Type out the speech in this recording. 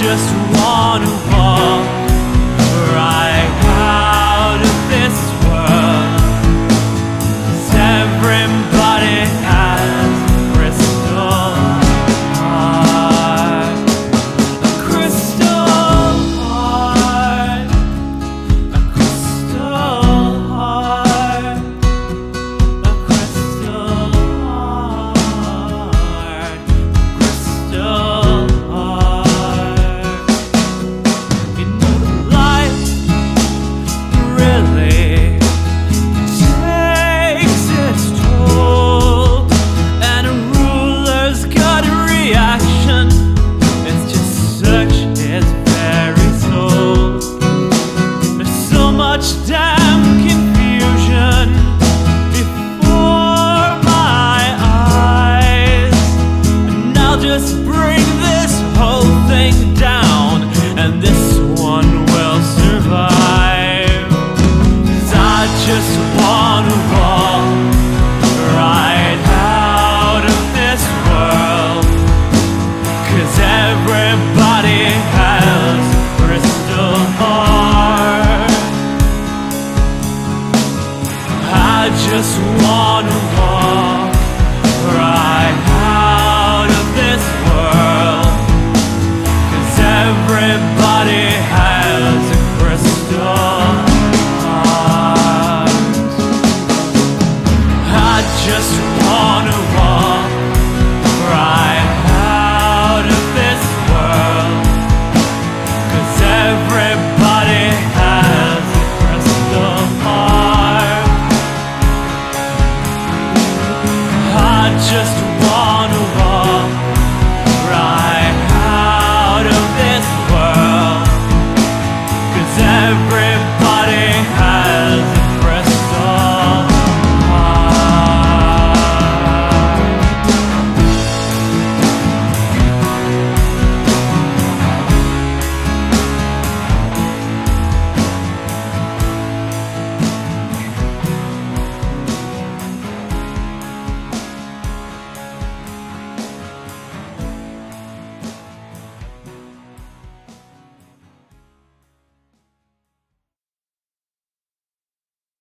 just wanna walk right out of this world. 'Cause everybody has a crystal heart, a crystal heart, a crystal heart, a crystal heart, crystal heart. You know life really takes its toll, and a ruler's gut reaction is to search his very soul. There's so much damn confusion before my eyes, and I'll just bring this whole thing